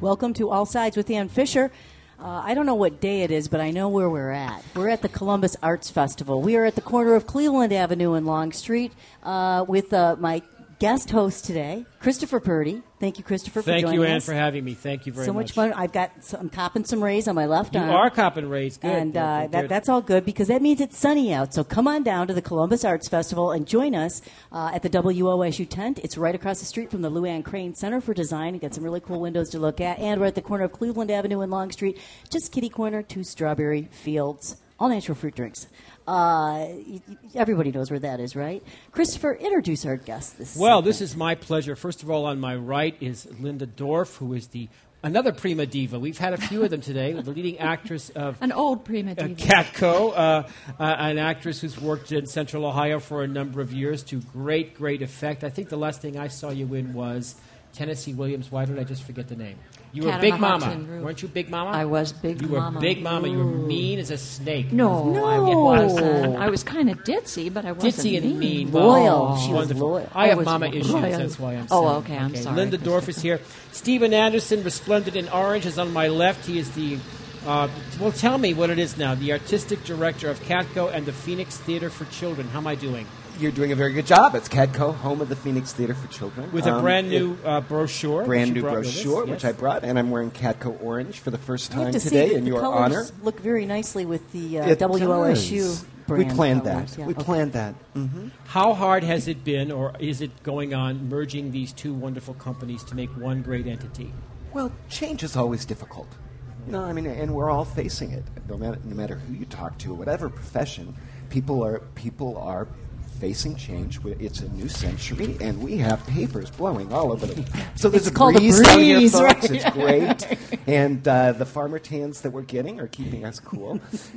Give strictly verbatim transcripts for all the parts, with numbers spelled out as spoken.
Welcome to All Sides with Ann Fisher. Uh, I don't know what day it is, but I know where we're at. We're at the Columbus Arts Festival. We are at the corner of Cleveland Avenue and Long Street uh, with uh, my guest host today, Christopher Purdy. Thank you, Christopher, for Thank joining you, us. Ann, for having me. Thank you very so much. So much fun. I've got some, I'm copping some rays on my left you arm. You are copping rays. Good. And uh, good, good, that, good. that's all good because that means it's sunny out. So come on down to the Columbus Arts Festival and join us uh, at the W O S U tent. It's right across the street from the Luann Crane Center for Design. You've got some really cool windows to look at. And we're at the corner of Cleveland Avenue and Long Street. Just kitty corner, two strawberry fields, all natural fruit drinks. Uh, everybody knows where that is, right? Christopher, introduce our guest this Well, segment. this is my pleasure. First of all, on my right is Linda Dorff, who is the another prima diva. We've had a few of them today. The leading actress of an old prima diva, uh, Catco, uh, uh, an actress who's worked in Central Ohio for a number of years to great, great effect. I think the last thing I saw you in was Tennessee Williams. Why did I just forget the name? You Cat were Big on the Mama, Hot Tin Roof. weren't you? Big Mama. I was Big you Mama. You were Big Mama. You were mean as a snake. No, No. I wasn't. I was kind of ditzy, but I wasn't Ditzy and mean. Loyal. Oh, She was wonderful. loyal. I I have was mama issues. loyal. That's why I'm Oh, saying. okay, I'm sorry, Linda Dorff is here. Stephen Anderson, resplendent in orange, is on my left. He is the, uh, well, tell me what it is now, the artistic director of Catco and the Phoenix Theater for Children. How am I doing? You're doing a very good job. It's Catco, home of the Phoenix Theater for Children. With a Um, brand new uh, brochure. brand which you new brought with us. brochure, Yes. which I brought, and I'm wearing Catco orange for the first I have time to say today that in the your colors honor. look very nicely with the uh, It W O S U does. brand. We planned colors. that. Yeah, we okay. planned that. Mm-hmm. How hard has it been, or is it going on, merging these two wonderful companies to make one great entity? Well, change is always difficult. You know, I mean, and we're all facing it. No matter, no matter who you talk to, whatever profession, people are people are facing change. It's a new century, and we have papers blowing all over the. So there's It's a called a breeze, out here, breeze, folks. right? It's great, and uh, the farmer tans that we're getting are keeping us cool.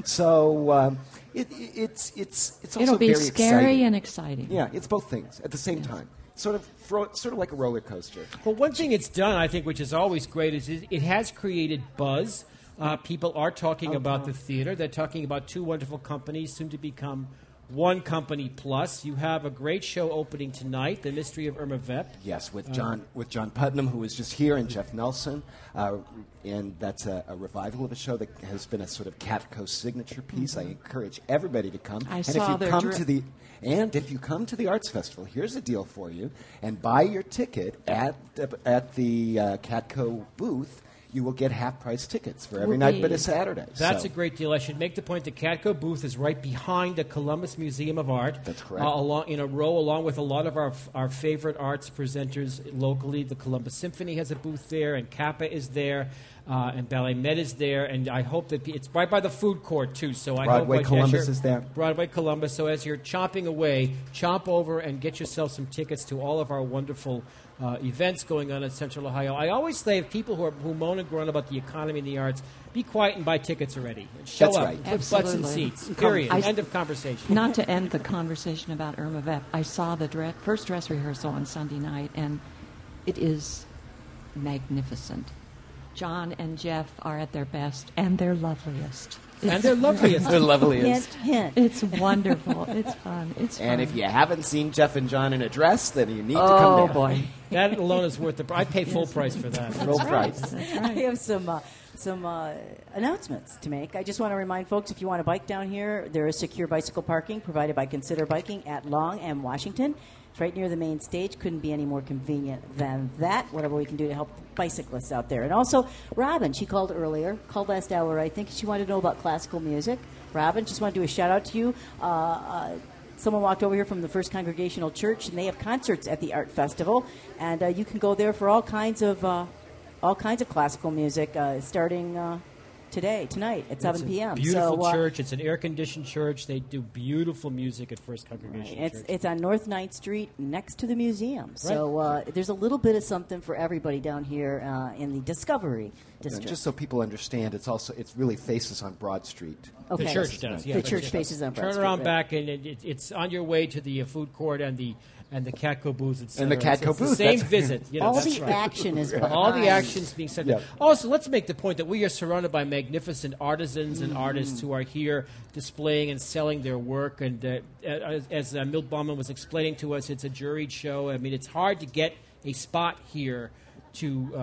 So um, it, it's it's it's also It'll be very scary exciting. and exciting. Yeah, it's both things at the same time. Sort of, throw, sort of like a roller coaster. Well, one thing it's done, I think, which is always great, is it, it has created buzz. Uh, people are talking about the theater. They're talking about two wonderful companies, soon to become one company plus. You have a great show opening tonight, The Mystery of Irma Vep. Yes, with John with John Putnam, who was just here, and Jeff Nelson, uh, and that's a, a revival of a show that has been a sort of Catco signature piece. Mm-hmm. I encourage everybody to come. I and saw if you their come dri- to the and if you come to the Arts Festival, here's a deal for you: and buy your ticket at the, at the uh, Catco booth. You will get half-price tickets for every night but a Saturday. That's so. a great deal. I should make the point the Catco booth is right behind the Columbus Museum of Art. That's correct. Uh, along, in a row, along with a lot of our our favorite arts presenters locally. The Columbus Symphony has a booth there, and Kappa is there, uh, and Ballet Med is there. And I hope that it's right by the food court, too. So I Broadway hope, Columbus as you're- is there. Broadway Columbus. So as you're chomping away, chomp over and get yourself some tickets to all of our wonderful Uh, events going on in Central Ohio. I always say if people who, are, who moan and groan about the economy and the arts, be quiet and buy tickets already. And show That's up. right. Put butts in Absolutely. seats. Period. I- End of conversation. Not to end the conversation about Irma Vep, I saw the dre- first dress rehearsal on Sunday night, and it is magnificent. John and Jeff are at their best, and they're loveliest. And they're loveliest. the loveliest. Hint, hint. It's wonderful. It's fun. It's fun. And if you haven't seen Jeff and John in a dress, then you need to oh come down. boy, That alone is worth the price. I pay full price for that. Full price. that's I right. have some uh, some uh, announcements to make. I just want to remind folks, if you want to bike down here, there is secure bicycle parking provided by Consider Biking at Long and Washington. It's right near the main stage. Couldn't be any more convenient than that. Whatever we can do to help bicyclists out there. And also, Robin, she called earlier, called last hour, I think. She wanted to know about classical music. Robin, just want to do a shout-out to you. Uh, uh, Someone walked over here from the First Congregational Church, and they have concerts at the Art Festival, and uh, you can go there for all kinds of uh, all kinds of classical music, uh, starting uh, today, tonight at seven p.m. Beautiful so, uh, church. It's an air-conditioned church. They do beautiful music at First Congregational It's Church. it's on North ninth Street, next to the museum. So uh, there's a little bit of something for everybody down here uh, in the Discovery And District. just so people understand, it's also it's really faces on Broad Street. Okay. The church does. Yeah, The church faces on Broad Turn Street, around right. back, and it, it, it's on your way to the uh, food court and the and the Catco booth. Et And the cetera. It's- Catco it's the booth, same that's- visit. You know, all that's the right. action is behind. All the actions being said. Yeah. Also, let's make the point that we are surrounded by magnificent artisans and Mm-hmm. artists who are here displaying and selling their work. And uh, as, as uh, Milt Bauman was explaining to us, it's a juried show. I mean, it's hard to get a spot here to uh,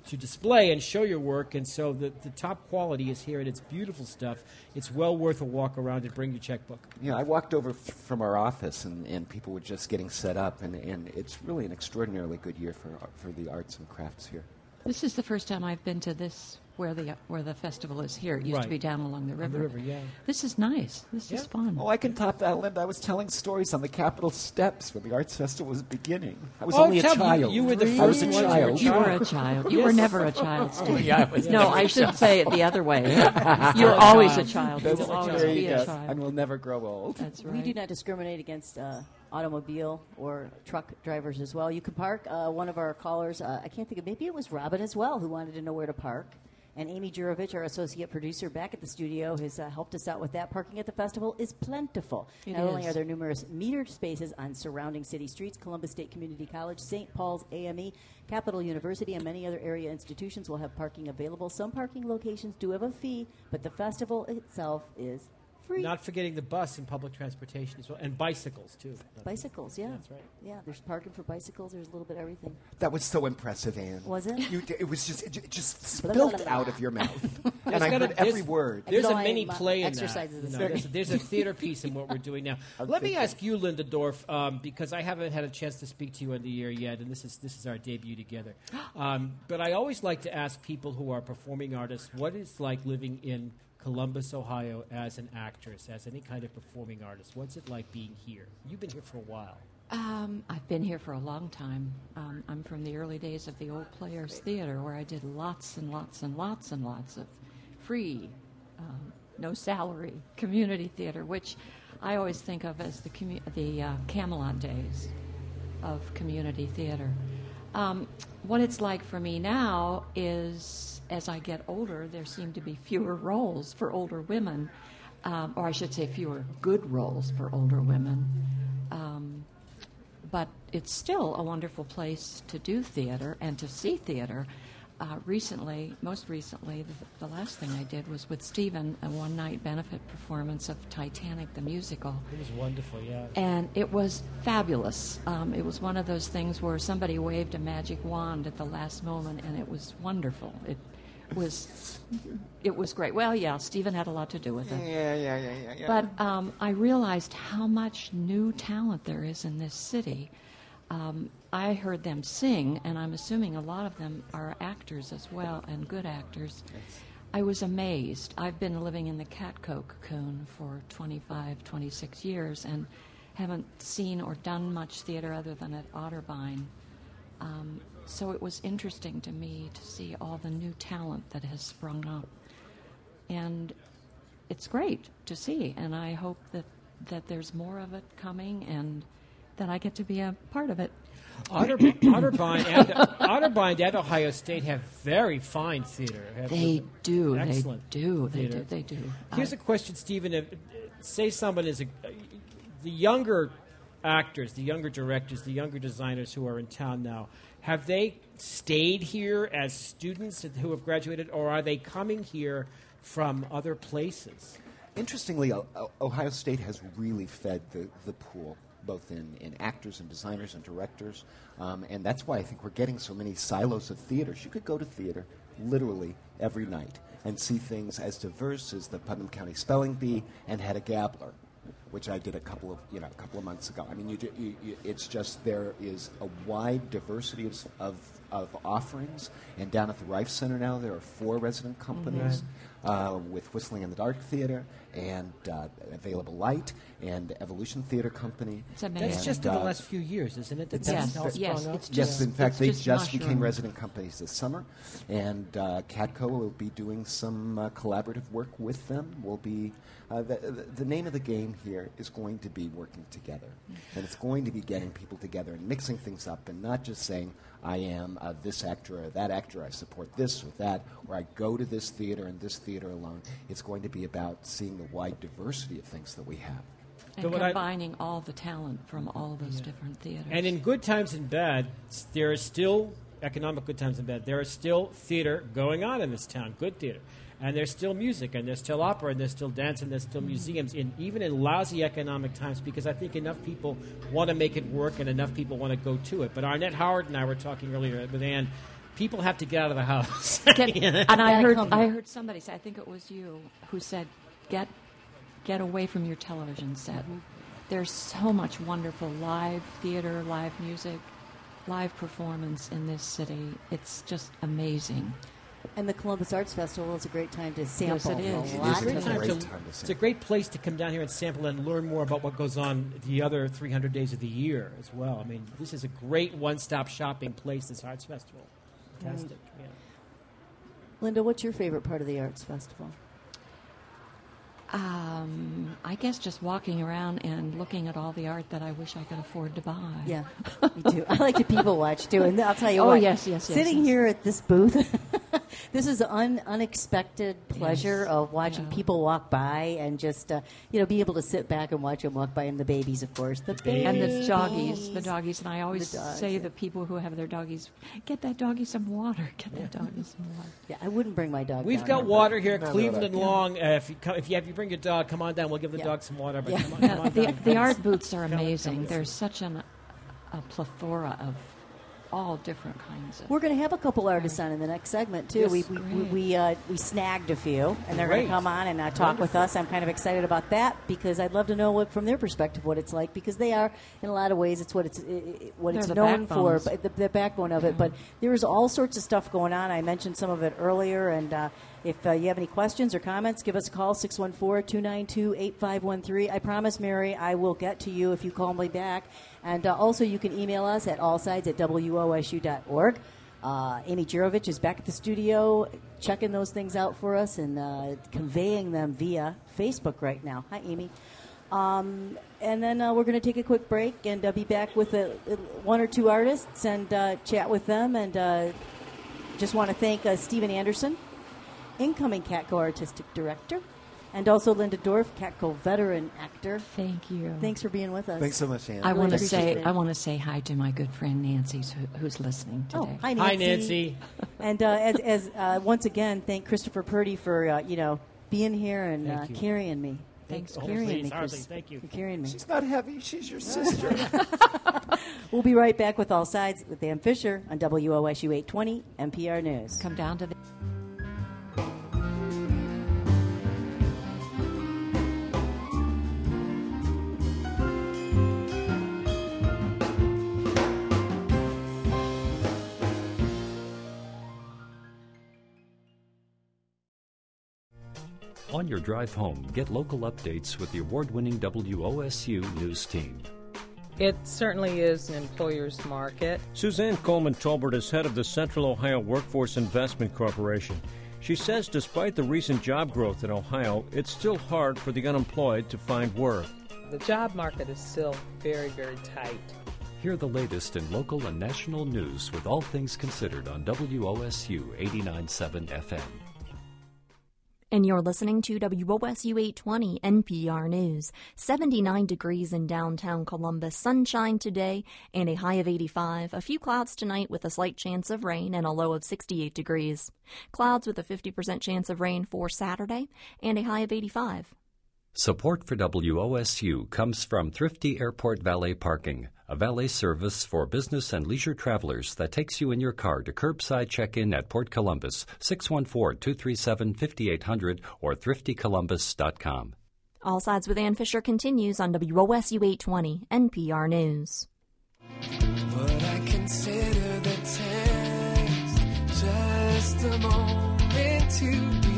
to display and show your work, and so the, the top quality is here, and it's beautiful stuff. It's well worth a walk around and bring your checkbook. Yeah, I walked over f- from our office, and, and people were just getting set up, and, and it's really an extraordinarily good year for for the arts and crafts here. This is the first time I've been to this where the where the festival is here. It used Right. to be down along the river. On the river, yeah. This is nice. This Yeah. is fun. Oh, I can top that, Linda. I was telling stories on the Capitol steps when the arts festival was beginning. I was Oh, only a tell me, child. you were the Really? I was a first one. child. You were a child. You were never a child, Steve. yeah, I was No, never I a should say it the other way. You're always a child. You That's will always there be you a go. child. And will never grow old. That's right. We do not discriminate against uh, automobile or truck drivers as well. You can park. Uh, one of our callers, uh, I can't think of, maybe it was Robin as well, who wanted to know where to park. And Amy Jurovich, our associate producer back at the studio, has uh, helped us out with that. Parking at the festival is plentiful. It Not only is. are there numerous metered spaces on surrounding city streets, Columbus State Community College, Saint Paul's A M E, Capital University, and many other area institutions will have parking available. Some parking locations do have a fee, but the festival itself is free. Not forgetting the bus and public transportation as well, and bicycles, too. Bicycles, yeah. That's right. Yeah, there's parking for bicycles. There's a little bit of everything. That was so impressive, Anne. Was it? You, d- it was just it, ju- it just Blah, blah, spilled blah, blah. out of your mouth, and There's I gotta- heard every there's- word. There's know a I mini am, uh, play in exercises that. this You know, morning. there's, there's a theater piece in what we're doing now. Let me ask you, Linda Dorff, um, because I haven't had a chance to speak to you in the year yet, and this is this is our debut together. Um, but I always like to ask people who are performing artists what it's like living in Columbus, Ohio, as an actress, as any kind of performing artist. What's it like being here? You've been here for a while. Um, I've been here for a long time. Um, I'm from the early days of the Old Players Theater, where I did lots and lots and lots and lots of free, um, no salary community theater, which I always think of as the commu- the uh, Camelot days of community theater. Um, what it's like for me now is, as I get older, there seem to be fewer roles for older women, um, or I should say fewer good roles for older women. Um, but it's still a wonderful place to do theater and to see theater. Uh, recently, most recently, the, the last thing I did was with Stephen, a one-night benefit performance of Titanic the musical. It was wonderful, yeah. And it was fabulous. Um, it was one of those things where somebody waved a magic wand at the last moment, and it was wonderful. It was, it was great. Well, yeah, Stephen had a lot to do with it. Yeah, yeah, yeah, yeah. yeah. But um, I realized how much new talent there is in this city. Um, I heard them sing, and I'm assuming a lot of them are actors as well, and good actors. I was amazed. I've been living in the Catco cocoon for twenty-five, twenty-six years and haven't seen or done much theater other than at Otterbein. Um, so it was interesting to me to see all the new talent that has sprung up. And it's great to see, and I hope that, that there's more of it coming and that I get to be a part of it. Otter, Otterbein, and, Otterbein and Ohio State have very fine theater. Have They do. Excellent They do. They theater. do. They do. Here's I- a question, Stephen. If, say someone is a, the younger actors, the younger directors, the younger designers who are in town now, have they stayed here as students who have graduated, or are they coming here from other places? Interestingly, O- O- Ohio State has really fed the, the pool, both in, in actors and designers and directors. Um, and that's why I think we're getting so many silos of theaters. You could go to theater literally every night and see things as diverse as the Putnam County Spelling Bee and Hedda Gabler, which I did a couple of you know a couple of months ago. I mean, you, do, you, you it's just there is a wide diversity of, of of offerings. And down at the Rife Center now, there are four resident companies uh, with Whistling in the Dark Theater and uh, Available Light and Evolution Theater Company. It's amazing. That's just in the last few years, isn't it? That Yes, that's all yes, sprung up? it's Yes, just- in fact, it's they just just became mushroomed. resident companies this summer, and uh, Catco will be doing some uh, collaborative work with them. We'll be uh, the, the the name of the game here is going to be working together, and it's going to be getting people together and mixing things up, and not just saying I am uh, this actor or that actor. I support this or that, or I go to this theater and this theater alone. It's going to be about seeing the wide diversity of things that we have. And But what I- combining all the talent from all those different theaters. And in good times and bad, s- there are still economic good times and bad. There is still theater going on in this town, good theater, and there's still music, and there's still opera, and there's still dance, and there's still museums, in even in lousy economic times. Because I think enough people want to make it work, and enough people want to go to it. But Arnett Howard and I were talking earlier with Ann. People have to get out of the house. Get, and I Gotta heard come I here. heard somebody say, I think it was you, who said, "Get get away from your television set." Mm-hmm. There's so much wonderful live theater, live music, live performance in this city. It's just amazing. And the Columbus Arts Festival is a great time to sample. it is. a It is lot a of great different- great to- time to it's sample. a great place to come down here and sample and learn more about what goes on the other three hundred days of the year as well. I mean, this is a great one-stop shopping place, this Arts Festival. Fantastic. Yeah. Linda, what's your favorite part of the Arts Festival? Um, I guess just walking around and looking at all the art that I wish I could afford to buy. Yeah, me too. I like to people watch too, and I'll tell you Oh, what. yes, yes, yes, Sitting yes. here at this booth, this is an un- unexpected pleasure Yes, of watching yeah. people walk by and just uh, you know be able to sit back and watch them walk by, and the babies, of course, the babies. And the doggies, the doggies, and I always The dogs, say yeah. the people who have their doggies, get that doggie some water, get that doggie some water. Yeah, I wouldn't bring my dog. We've down got here, water here at No, no, Cleveland no. and Long. Uh, if, you come, if, you, if you bring your dog, come on down. We'll give the Yeah. dog some water. But Yeah. come on, come Yeah, on the, down. the art booths are Come- come amazing. with There's us. such an, a plethora of all different kinds of. We're going to have a couple artists on in the next segment too. Yes, we we we, great. we, uh, we snagged a few, and they're going Great. to come on and uh, talk with us. I'm kind of excited about that because I'd love to know what, from their perspective, what it's like, because they are, in a lot of ways, it's what it's i- i- what They're it's the known for, backbones. but the, the backbone of it. But there's all sorts of stuff going on. I mentioned some of it earlier, and uh, if uh, you have any questions or comments, give us a call six one four, two nine two, eight five one three. I promise, Mary, I will get to you if you call me back. And uh, also, you can email us at allsides at w o s u dot org. Uh, Amy Jirovich is back at the studio checking those things out for us and uh, conveying them via Facebook right now. Hi, Amy. Um, and then uh, we're going to take a quick break and uh, be back with a, one or two artists and uh, chat with them. And uh, just want to thank uh, Stephen Anderson, incoming Catco Artistic Director, and also Linda Dorff, Catco veteran actor. Thank you. Thanks for being with us. Thanks so much, Anne. I want to appreciate say it. I want to say hi to my good friend Nancy, who, who's listening Oh, today. hi, Nancy. Hi, Nancy. And uh, as, as uh, once again, thank Christopher Purdy for uh, you know being here and uh, Thank you. carrying me. Thanks, Oh, carrying please, me, hardly. Chris. Thank you. For carrying me. She's not heavy. She's your sister. We'll be right back with All Sides with Dan Fisher on W O S U eight twenty N P R News. Come down to the. On your drive home, get local updates with the award-winning W O S U News Team. It certainly is an employer's market. Suzanne Coleman Tolbert is head of the Central Ohio Workforce Investment Corporation. She says despite the recent job growth in Ohio, it's still hard for the unemployed to find work. The job market is still very, very tight. Hear the latest in local and national news with all things considered on W O S U eighty-nine point seven F M. And you're listening to W O S U eight twenty N P R News. seventy-nine degrees in downtown Columbus. Sunshine today and a high of eighty-five. A few clouds tonight with a slight chance of rain and a low of sixty-eight degrees. Clouds with a fifty percent chance of rain for Saturday and a high of eighty-five. Support for W O S U comes from Thrifty Airport Valet Parking, a valet service for business and leisure travelers that takes you in your car to curbside check-in at Port Columbus, six one four, two three seven, five eight zero zero or thrifty columbus dot com. All Sides with Ann Fisher continues on W O S U eight twenty N P R News. But I consider the test just a moment to be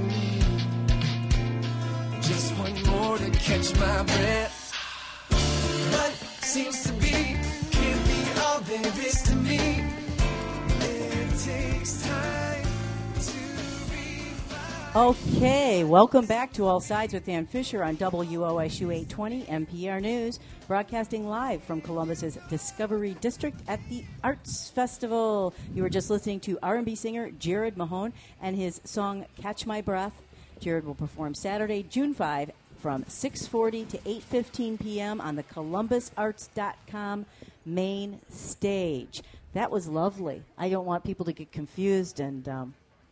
just one more to catch my breath. What seems to be can't be all there is to me. It takes time to be found. Okay, welcome back to All Sides with Dan Fisher on W O S U eight twenty N P R News, broadcasting live from Columbus's Discovery District at the Arts Festival. You were just listening to R and B singer Jared Mahone and his song Catch My Breath. Jared will perform Saturday, June fifth from six forty to eight fifteen p.m. on the columbus arts dot com main stage. That was lovely. I don't want people to get confused and um,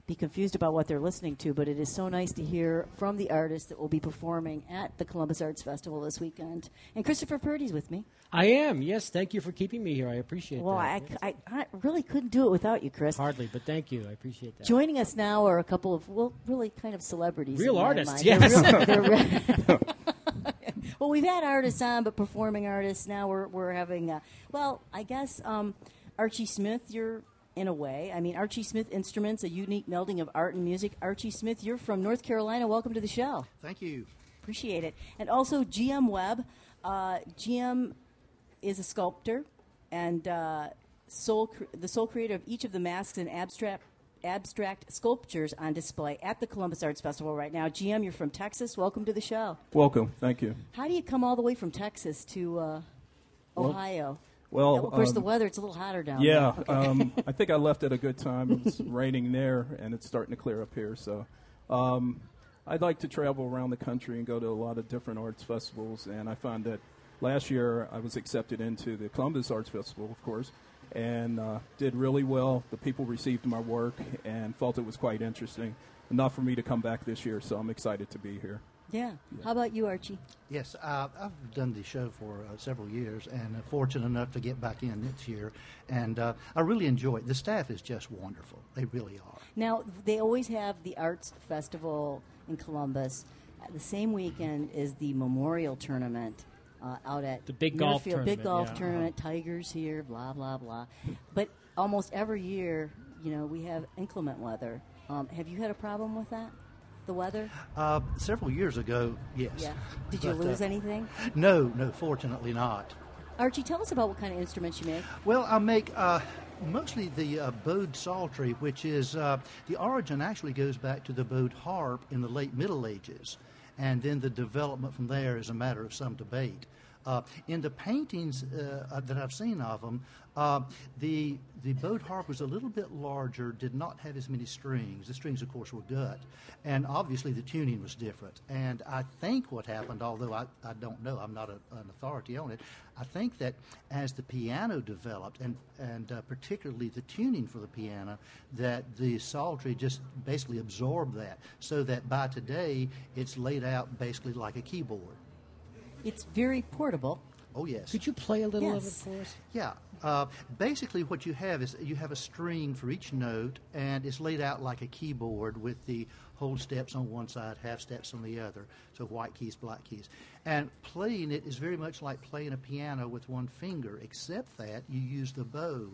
be confused about what they're listening to, but it is so nice to hear from the artists that will be performing at the Columbus Arts Festival this weekend. And Christopher Purdy's with me. I am, yes. Thank you for keeping me here. I appreciate Well, that. I, I, I really couldn't do it without you, Chris. Hardly, but thank you. I appreciate that. Joining us now are a couple of, well, really kind of celebrities. Real in my artists, mind. yes. They're real- they're re- well, we've had artists on, but performing artists. Now we're, we're having, uh, well, I guess um, Archie Smith, you're in a way. I mean, Archie Smith Instruments, a unique melding of art and music. Archie Smith, you're from North Carolina. Welcome to the show. Thank you. Appreciate it. And also G M Webb. Uh, G M is a sculptor and uh, sole cr- the sole creator of each of the masks and abstract abstract sculptures on display at the Columbus Arts Festival right now. G M, you're from Texas. Welcome to the show. Welcome. Thank you. How do you come all the way from Texas to uh, Well- Ohio? Well, of course, um, the weather, it's a little hotter down yeah, there. Okay. um, I think I left at a good time. It was raining there, and it's starting to clear up here. So um, I'd like to travel around the country and go to a lot of different arts festivals, and I found that last year I was accepted into the Columbus Arts Festival, of course, and uh, did really well. The people received my work and felt it was quite interesting, enough for me to come back this year, so I'm excited to be here. Yeah. How about you, Archie? Yes, uh, I've done the show for uh, several years and uh, fortunate enough to get back in this year. And uh, I really enjoy it. The staff is just wonderful. They really are. Now, they always have the Arts Festival in Columbus. Uh, The same weekend is the Memorial Tournament uh, out at The big golf Muirfield. Big tournament, golf yeah. tournament. Tigers here, blah, blah, blah. But almost every year, you know, we have inclement weather. Um, have you had a problem with that? The weather? Uh, several years ago, yes. Yeah. Did you But, lose uh, anything? No, no, fortunately not. Archie, tell us about what kind of instruments you make. Well, I make uh, mostly the uh, bowed psaltery, which is uh, the origin actually goes back to the bowed harp in the late Middle Ages, and then the development from there is a matter of some debate. Uh, in the paintings uh, that I've seen of them, uh, the the bowed harp was a little bit larger, did not have as many strings. The strings, of course, were gut, and obviously the tuning was different. And I think what happened, although I, I don't know, I'm not a, an authority on it, I think that as the piano developed, and, and uh, particularly the tuning for the piano, that the psaltery just basically absorbed that, so that by today it's laid out basically like a keyboard. It's very portable. Oh, yes. Could you play a little Yes. of it for us? Yeah. Uh, basically, what you have is you have a string for each note, and it's laid out like a keyboard with the whole steps on one side, half steps on the other. So white keys, black keys. And playing it is very much like playing a piano with one finger, except that you use the bow.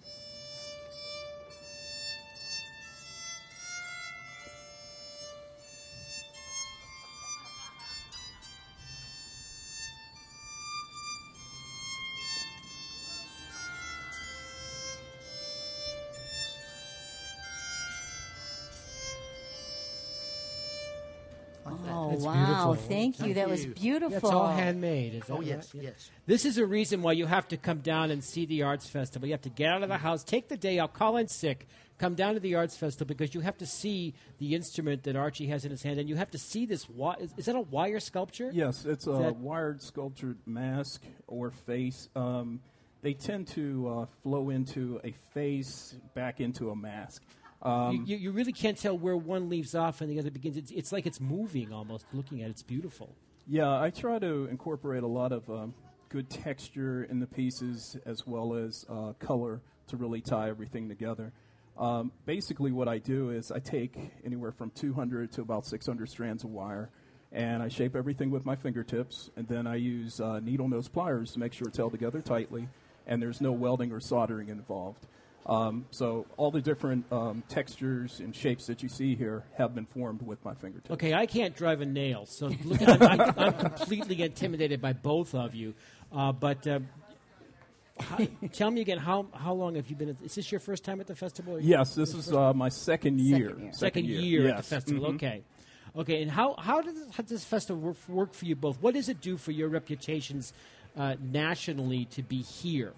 Oh, That's wow. beautiful. Thank you. Thank that was you. beautiful. That's all handmade. Is that Oh, right? yes, Yeah. yes. This is a reason why you have to come down and see the Arts Festival. You have to get out of the house, take the day out, call in sick, come down to the Arts Festival because you have to see the instrument that Archie has in his hand, and you have to see this. Wi- is, is that a wire sculpture? Yes, it's a that- wired sculptured mask or face. Um, they tend to uh, flow into a face, back into a mask. Um, You, you, you really can't tell where one leaves off and the other begins. It's, it's like it's moving almost, looking at it. It's beautiful. Yeah, I try to incorporate a lot of um, good texture in the pieces as well as uh, color to really tie everything together. Um, basically, what I do is I take anywhere from two hundred to about six hundred strands of wire, and I shape everything with my fingertips, and then I use uh, needle nose pliers to make sure it's held together tightly, and there's no welding or soldering involved. Um, so all the different um, textures and shapes that you see here have been formed with my fingertips. Okay, I can't drive a nail, so look at, I'm, I'm, I'm completely intimidated by both of you. Uh, but uh, how, tell me again, how how long have you been? At, is this your first time at the festival? Or Yes, this is uh, my second year. Second year. second year at the yes. festival. Mhm. Okay, okay. And how how does this, how does this festival work, work for you both? What does it do for your reputations uh, nationally to be here?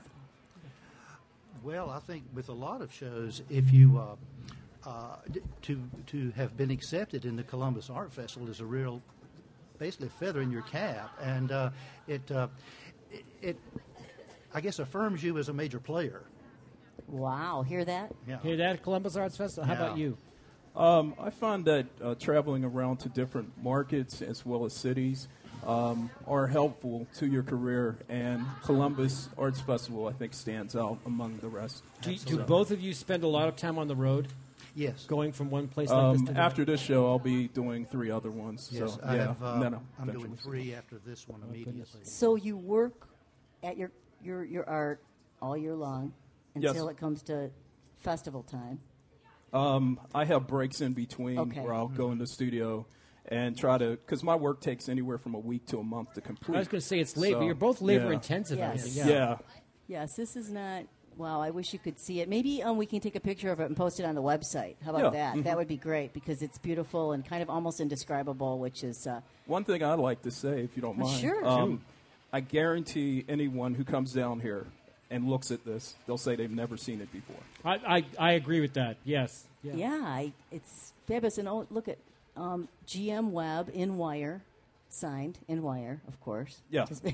Well, I think with a lot of shows, if you uh, uh, d- to to have been accepted in the Columbus Art Festival is a real, basically a feather in your cap, and uh, it, uh, it it I guess affirms you as a major player. Wow. Hear that? Yeah. Hear that, Columbus Arts Festival? How Yeah. about you? Um, I find that uh, traveling around to different markets as well as cities um, are helpful to your career, and Columbus Arts Festival, I think, stands out among the rest. Do, do both of you spend a lot of time on the road? Yes. Going from one place like Um, this to the after this show, I'll be doing three other ones. Yes, so, I yeah, have, uh, and then I'll I'm eventually- doing three after this one immediately. So you work at your your your art all year long Yes. until it comes to festival time. Um, I have breaks in between Okay. where I'll go in the studio and try to, because my work takes anywhere from a week to a month to complete. I was going to say it's labor. So, You're both labor yeah. intensive. I Yes. think. Yeah. Yeah. Yes, this is not. Wow, I wish you could see it. Maybe um, we can take a picture of it and post it on the website. How about Yeah, that? mhm. That would be great because it's beautiful and kind of almost indescribable, which is. Uh, One thing I'd like to say, if you don't Oh, mind. sure. Um, I guarantee anyone who comes down here and looks at this, they'll say they've never seen it before. I, I, I agree with that. Yes. yeah, I, it's fabulous. And oh, look at um, G M Webb in wire, signed in wire, of course. Yeah. Just-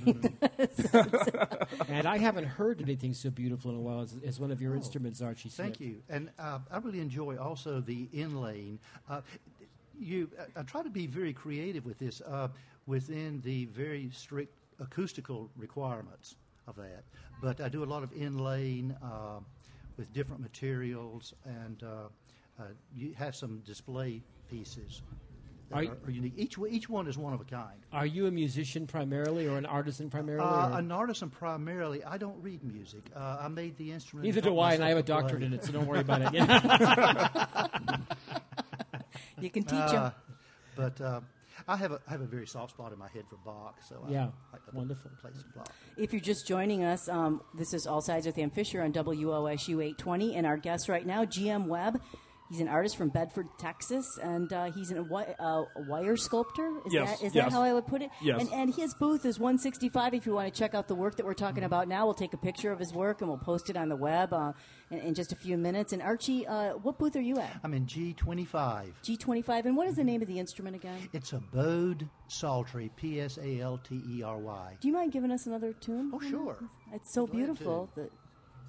And I haven't heard anything so beautiful in a while as, as one of your instruments, Archie Smith. Thank you. And uh, I really enjoy also the inlaying. Uh, you, I, I try to be very creative with this uh, within the very strict acoustical requirements of that. But I do a lot of inlaying uh, with different materials, and uh, uh, you have some display pieces that Are are, you- are unique. Each, one- each one is one of a kind. Are you a musician primarily or an artisan primarily? Uh, or? an artisan primarily. I don't read music. Uh, I made the instrument. Neither taught do I, and I have a myself to doctorate play. in it, so don't worry about it. Yeah. you can teach Uh, them. But uh, I have a I have a very soft spot in my head for Bach, so Yeah, I like to wonderful. play some Bach. If you're just joining us, um, this is All Sides with Ann Fisher on W O S U eight twenty, and our guest right now, G M Webb. He's an artist from Bedford, Texas, and uh, he's an, a, wi- uh, a wire sculptor. Is, Yes, that, is yes. that how I would put it? Yes. And, and his booth is one sixty-five. If you want to check out the work that we're talking about now, we'll take a picture of his work and we'll post it on the web uh, in, in just a few minutes. And Archie, uh, what booth are you at? I'm in G twenty-five. G twenty-five. And what is the name of the instrument again? It's a Bode Psaltery, P S A L T E R Y. Do you mind giving us another tune? Oh, sure. It's so Glad beautiful. to. That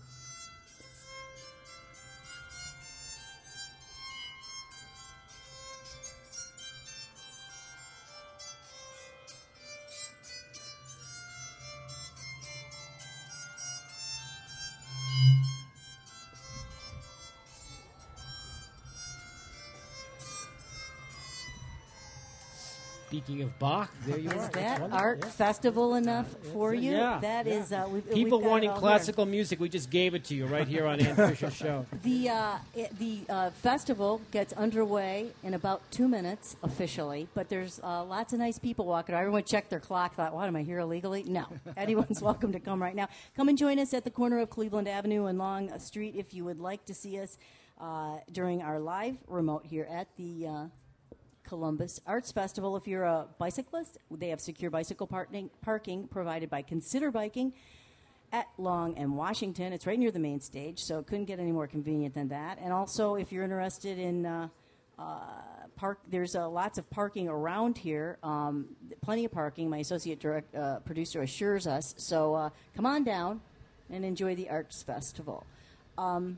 Speaking of Bach, there you are. Is That's that wonderful. art Yeah. festival enough for you? Yeah, That yeah. is. Uh, we've, People we've got wanting it all classical music, we just gave it to you right here on Ann Fisher's show. here. The uh, it, the uh, festival gets underway in about two minutes officially, but there's uh, lots of nice people walking. Everyone checked their clock. Thought, "What am I here illegally?" No, anyone's welcome to come right now. Come and join us at the corner of Cleveland Avenue and Long Street if you would like to see us uh, during our live remote here at the. Uh, Columbus Arts Festival. If you're a bicyclist, they have secure bicycle parking, parking provided by Consider Biking at Long and Washington. It's right near the main stage, so it couldn't get any more convenient than that. And also, if you're interested in uh, uh, park, there's uh, lots of parking around here, um, plenty of parking. My associate direct, uh, producer assures us. So uh, come on down and enjoy the Arts Festival. Um,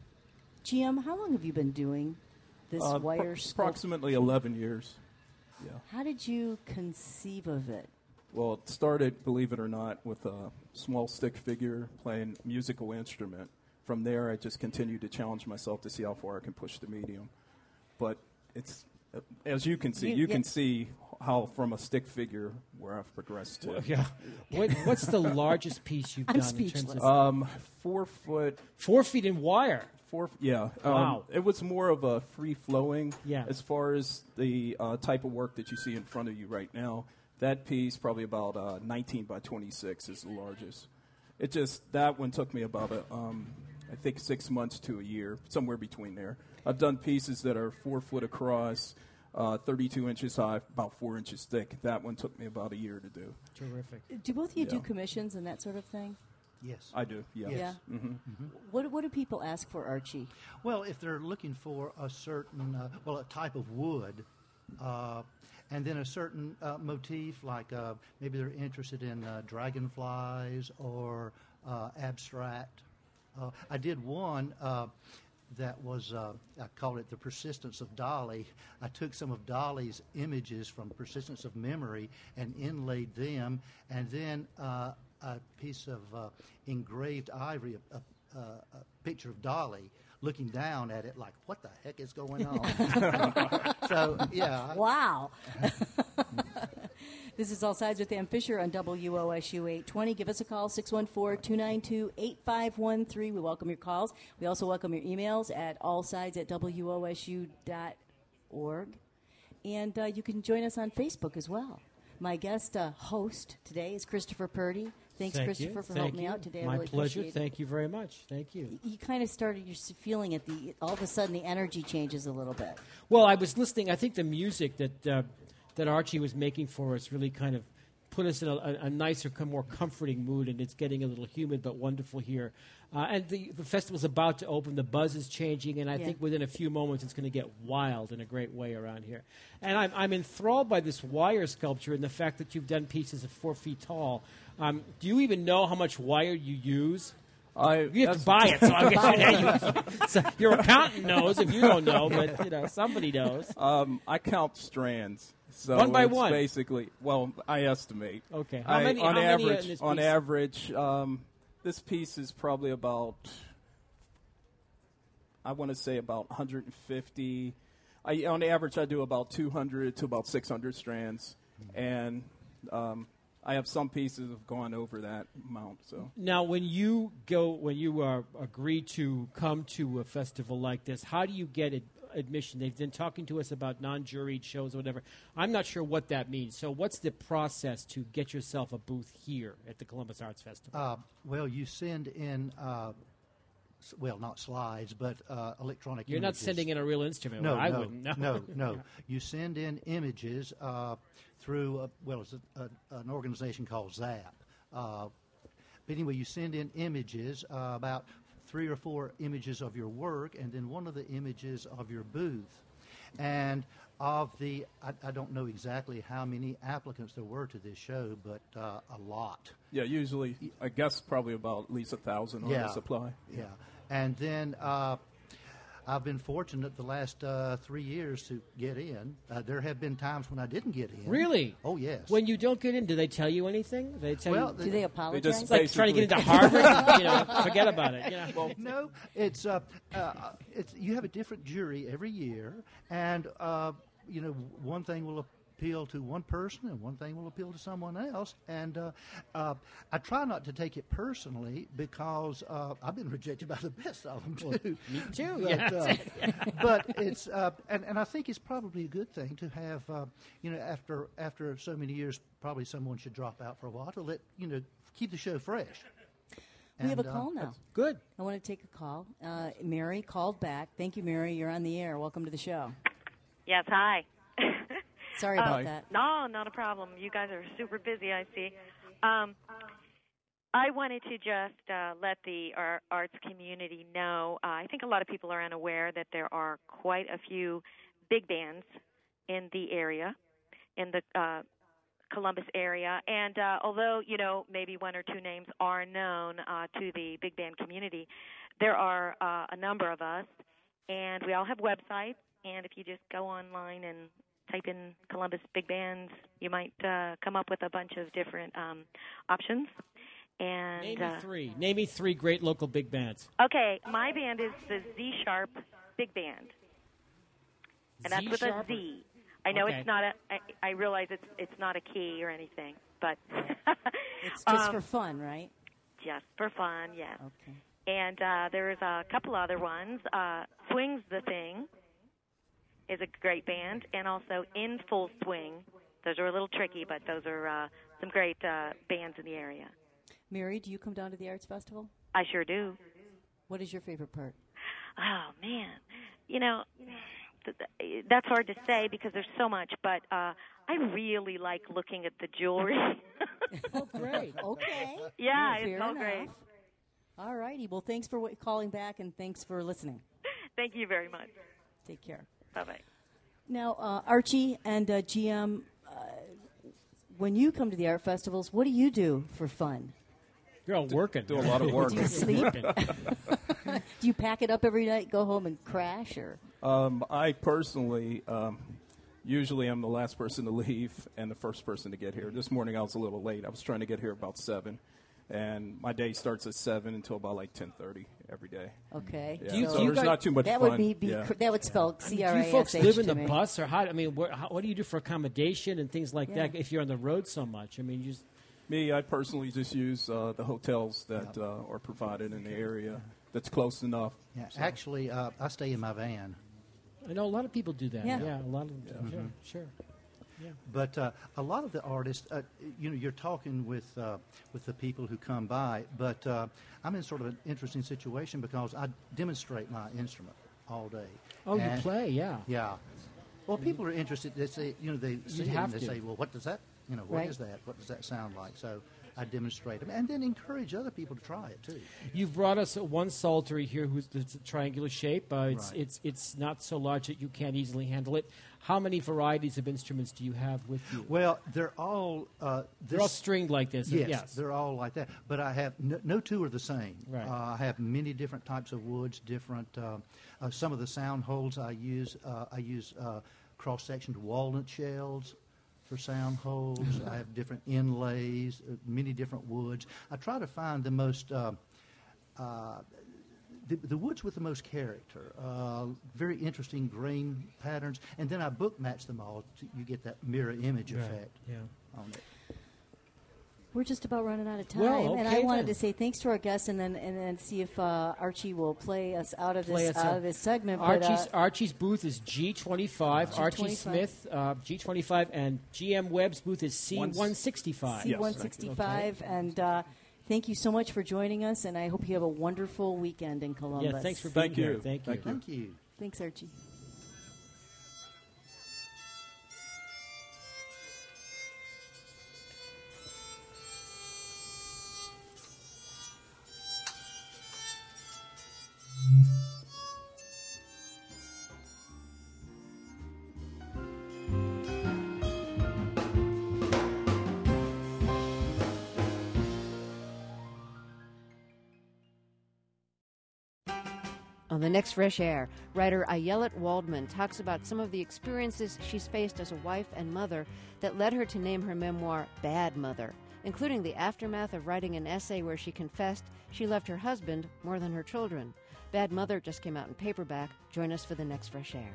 G M, how long have you been doing this Uh, wire pro- sculpt- approximately eleven years. Yeah. How did you conceive of it? Well, it started, believe it or not, with a small stick figure playing a musical instrument. From there, I just continued to challenge myself to see how far I can push the medium. But it's, uh, as you can see, You- you, yeah. can see how from a stick figure where I've progressed to. Yeah. What, what's the largest piece you've I'm done in terms speechless. of Um, four foot. four feet in wire? Four, yeah. Um, Wow. It was more of a free flowing. Yeah. As far as the uh, type of work that you see in front of you right now, that piece probably about uh, nineteen by twenty-six is the largest. It just that one took me about a, um, I think six months to a year, somewhere between there. I've done pieces that are four foot across, uh, thirty-two inches high, about four inches thick. That one took me about a year to do. Terrific. Do both of you do Yeah. commissions and that sort of thing? Yes. I do. Yeah. Yeah. hmm What What do people ask for, Archie? Well, if they're looking for a certain, uh, well, a type of wood, uh, and then a certain uh, motif, like uh, maybe they're interested in uh, dragonflies or uh, abstract. Uh, I did one. Uh, that was, uh, I call it the persistence of Dolly. I took some of Dolly's images from Persistence of Memory and inlaid them, and then uh, a piece of uh, engraved ivory, a, a, a picture of Dolly looking down at it like, what the heck is going on? So, yeah. Wow. This is All Sides with Ann Fisher on W O S U eight twenty. Give us a call, six one four, two nine two, eight five one three. We welcome your calls. We also welcome your emails at allsides at W O S U dot org. And uh, you can join us on Facebook as well. My guest uh, host today is Christopher Purdy. Thanks, Thank Christopher, you. for Thank helping me you. out today. I My really pleasure. appreciate it. Thank you very much. Thank you. You kind of started, you're feeling it. The all of a sudden, the energy changes a little bit. Well, I was listening. I think the music that uh, that Archie was making for us really kind of put us in a, a, a nicer, more comforting mood, and it's getting a little humid but wonderful here. Uh, and the, the festival's about to open. The buzz is changing, and I Yeah. think within a few moments it's going to get wild in a great way around here. And I'm, I'm enthralled by this wire sculpture and the fact that you've done pieces of four feet tall. Um, do you even know how much wire you use? I, You have to buy it, so I guess you, so your accountant knows if you don't know, but you know somebody knows. Um, I count strands. So One by it's one? Basically, well, I estimate. Okay. How I- many- on how many in average, this on piece? average, um, this piece is probably about, I want to say about one hundred fifty. I, on average, I do about two hundred to about six hundred strands, and um, I have some pieces have gone over that amount. So Now, when you go, when you uh, agree to come to a festival like this, how do you get ad- admission? They've been talking to us about non-juried shows or whatever. I'm not sure what that means. So, what's the process to get yourself a booth here at the Columbus Arts Festival? Uh, well, you send in, uh, s- well, not slides, but uh, electronic You're not images. sending in a real instrument. No, Well, I no, wouldn't. No, no, no. You send in images uh, through, uh, well, it's a, a, an organization called ZAP. Uh, but anyway, you send in images, uh, about three or four images of your work, and then one of the images of your booth. And of the, I, I don't know exactly how many applicants there were to this show, but uh, a lot. yeah, usually, I guess probably about at least a thousand on the supply. Yeah. And then uh, I've been fortunate the last uh, three years to get in. Uh, there have been times when I didn't get in. Really? Oh, yes. When you don't get in, do they tell you anything? Do they tell Well, you? Do they apologize? just It's like trying to get into basically- Harvard. you know, forget about it. You know? Well, no, it's uh, uh, it's you have a different jury every year, and uh, you know one thing will appeal to one person and one thing will appeal to someone else. And uh, uh, I try not to take it personally because uh, I've been rejected by the best of them too. me too, But, yeah. uh, but it's uh, and and I think it's probably a good thing to have uh, you know after after so many years, probably someone should drop out for a while to let you know keep the show fresh. We have a And, uh, call now. Good. I want to take a call. Uh, Mary called back. Thank you, Mary. You're on the air. Welcome to the show. Yes, hi. Sorry about that. No, not a problem. You guys are super busy, I see. Um, I wanted to just uh, let the ar- arts community know. Uh, I think a lot of people are unaware that there are quite a few big bands in the area, in the uh, Columbus area. And uh, although, you know, maybe one or two names are known uh, to the big band community, there are uh, a number of us, and we all have websites. And if you just go online and type in Columbus Big Bands, you might uh, come up with a bunch of different um, options. And Name me uh, three. Name me three great local big bands. okay, my band is the Z Sharp Big Band, and that's with Z-sharp? a Z. I know Okay. it's not a. I, I realize it's it's not a key or anything, but It's just um, for fun, right? just for fun, yes. Okay. And uh, there's a couple other ones. Uh, Swing's the Thing is a great band, and also In Full Swing. Those are a little tricky, but those are uh, some great uh, bands in the area. Mary, do you come down to the Arts Festival? I sure do. What is your favorite part? Oh, man. You know, th- th- that's hard to say because there's so much, but uh, I really like looking at the jewelry. Oh, great. Okay. Yeah, Fair it's all enough. great. All righty. Well, thanks for w- calling back, and thanks for listening. Thank you very much. Take care. Bye-bye. Now, uh, Archie and uh, G M, uh, when you come to the art festivals, what do you do for fun? You're all working. Do a lot of work. Do you sleep? Do you pack it up every night, go home and crash, or? Um, I personally, um, usually I'm the last person to leave and the first person to get here. This morning I was a little late. I was trying to get here about seven, and my day starts at seven until about like ten thirty every day. Okay. Yeah. Do you- so do you there's guys- not too much that fun. would be, be Yeah. cr- that would spell C R A S H Do you folks live in to the me. bus, or how? I mean, what, how, what do you do for accommodation and things like Yeah. that if you're on the road so much? I mean, you just Me, I personally just use uh, the hotels that uh, are provided in the area that's close enough. Yeah, So- actually, uh, I stay in my van. I know a lot of people do that. Yeah. Yeah, a lot of them. Yeah. do. Mhm. Sure, sure. Yeah. But uh, a lot of the artists, uh, you know, you're talking with uh, with the people who come by. But uh, I'm in sort of an interesting situation because I demonstrate my instrument all day. Oh, you And- play, yeah. Yeah. Well, people are interested. They say, you know, they see it have and they to. say, well, what does that, you know, what is Right. that? What does that sound like? So I demonstrate them and then encourage other people to try it too. You've brought us one psaltery here, who's it's a triangular shape. Uh, it's Right. it's it's not so large that you can't easily handle it. How many varieties of instruments do you have with you? Well, they're all uh, They're all stringed like this. Yes, yes. they're all like that. But I have no, no two are the same. Right. Uh, I have many different types of woods. Different. Uh, uh, some of the sound holes I use. Uh, I use uh, cross-sectioned walnut shells for sound holes. I have different inlays, uh, many different woods. I try to find the most. Uh, uh, the, the woods with the most character, uh, very interesting grain patterns, and then I book match them all. To, you get that mirror image Right, effect yeah. on it. We're just about running out of time, Well, and I okay wanted then. to say thanks to our guests, and then and then see if uh, Archie will play us out of Play this us out out. of this segment. But, uh, Archie's, Archie's booth is G twenty-five. Archie G twenty-five. Smith, uh, G twenty-five, and G M Webb's booth is C one sixty-five. C one sixty-five, and uh, thank you so much for joining us, and I hope you have a wonderful weekend in Columbus. Yeah, thanks for being Thank here. you. Thank you. Thank you. Thank you. Thanks, Archie. On the next Fresh Air, writer Ayelet Waldman talks about some of the experiences she's faced as a wife and mother that led her to name her memoir Bad Mother, including the aftermath of writing an essay where she confessed she loved her husband more than her children. Bad Mother just came out in paperback. Join us for the next Fresh Air.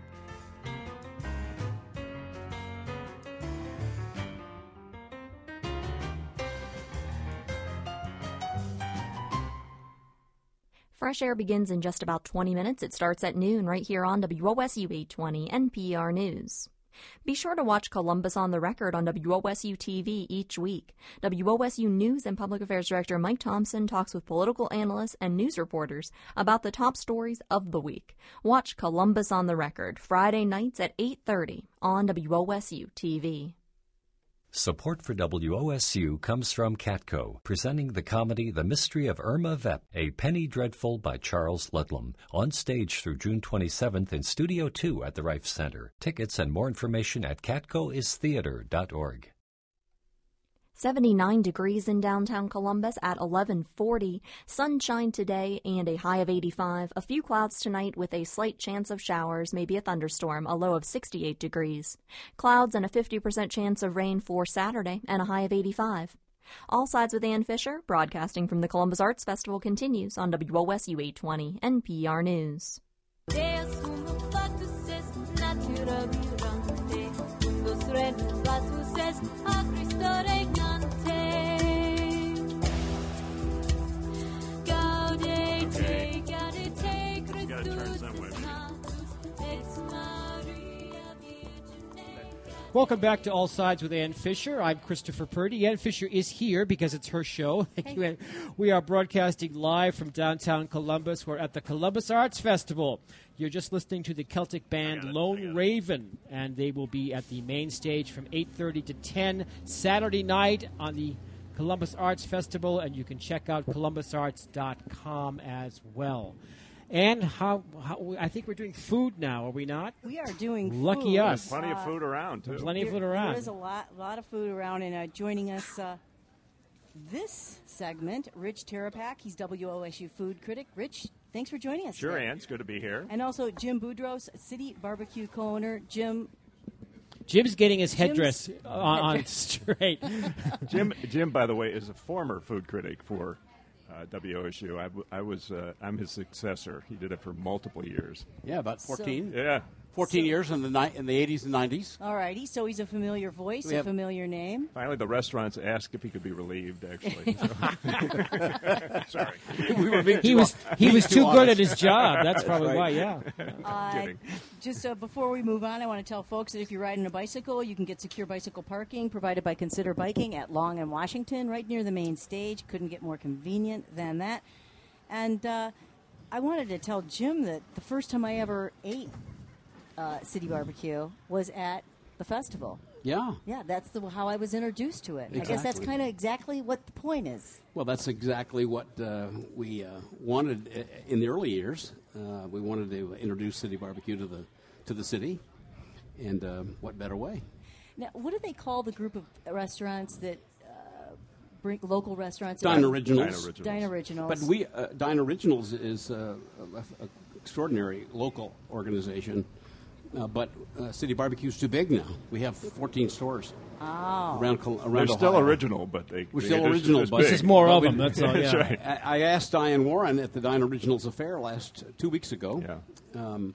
Fresh Air begins in just about twenty minutes. It starts at noon right here on W O S U eight twenty N P R News. Be sure to watch Columbus on the Record on W O S U T V each week. W O S U News and Public Affairs Director Mike Thompson talks with political analysts and news reporters about the top stories of the week. Watch Columbus on the Record Friday nights at eight thirty on W O S U T V. Support for W O S U comes from Catco, presenting the comedy The Mystery of Irma Vep, A Penny Dreadful by Charles Ludlam, on stage through June twenty-seventh in Studio two at the Rife Center. Tickets and more information at catco is theater dot org. seventy-nine degrees in downtown Columbus at eleven forty. Sunshine today and a high of eighty-five. A few clouds tonight with a slight chance of showers, maybe a thunderstorm, a low of sixty-eight degrees. Clouds and a fifty percent chance of rain for Saturday and a high of eighty-five. All Sides with Ann Fisher, broadcasting from the Columbus Arts Festival, continues on W O S U eight twenty N P R News. Welcome back to All Sides with Ann Fisher. I'm Christopher Purdy. Ann Fisher is here because it's her show. Thank you, Ann. We are broadcasting live from downtown Columbus. We're at the Columbus Arts Festival. You're just listening to the Celtic band Lone Raven, and they will be at the main stage from eight thirty to ten Saturday night on the Columbus Arts Festival, and you can check out columbus arts dot com as well. And how, how I think we're doing food now, are we not? We are doing Lucky food. us. Plenty of food around, too. Plenty of There- food around. There is a lot, lot of food around, and uh, joining us uh, this segment, Rich Terapak. He's W O S U food critic. Rich, thanks for joining us Sure, today. Ann. It's good to be here. And also Jim Boudros, City Barbecue co-owner. Jim, Jim's getting his Jim's- headdress on, on straight. Jim, Jim, by the way, is a former food critic for uh, W O S U. I, w- I was, uh, I'm his successor. He did it for multiple years. Yeah, about fourteen. Yeah. fourteen So- years in the ni- in the eighties and nineties. all righty, so he's a familiar voice, We a have- familiar name. Finally, the restaurants asked if he could be relieved. Actually, sorry, we were being He too was hon- he being was too too good honest. at his job. That's probably right. why. Yeah. Uh, kidding. just uh, before we move on, I want to tell folks that if you're riding a bicycle, you can get secure bicycle parking provided by Consider Biking at Long and Washington, right near the main stage. Couldn't get more convenient than that. And uh, I wanted to tell Jim that the first time I ever ate uh, City Barbecue was at the festival. Yeah. Yeah, that's the, how I was introduced to it. I guess that's Exactly. kind of exactly what the point is. Well, that's exactly what uh, we uh, wanted uh, in the early years. Uh, we wanted to introduce City Barbecue to the to the city, and um, what better way? Now, what do they call the group of restaurants that uh, bring local restaurants? Dine Originals. Dine Originals. But we uh, Dine Originals is uh, an extraordinary local organization. Uh, but uh, City Barbecue is too big now. We have fourteen stores Oh. around Col- around They're still Ohio. original, but they we're they still just- original. as But big. This is more but of we- them, that's all, yeah. That's right. I, I asked Diane Warren at the Dine Originals Affair last two weeks ago. Yeah. Um,